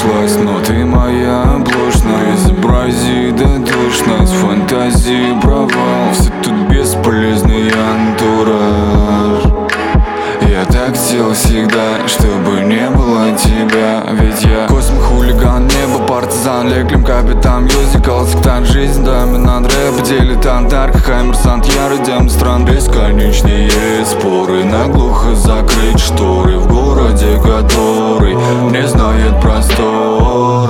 нашлась, но ты моя оплошная. Изобрази душность, фантазии провал. Все тут бесполезный антураж. Я так хотел всегда, чтобы не было тебя. Ведь я космо-хулиган, небо партизан, Леклем капитан, мюзикл, сектант, жизнь, доминант, рэп, дилетант, наркохаймерсант, ярый демонстрант. Бесконечные споры, наглухо закрыть шторы в городе, который не знает простор.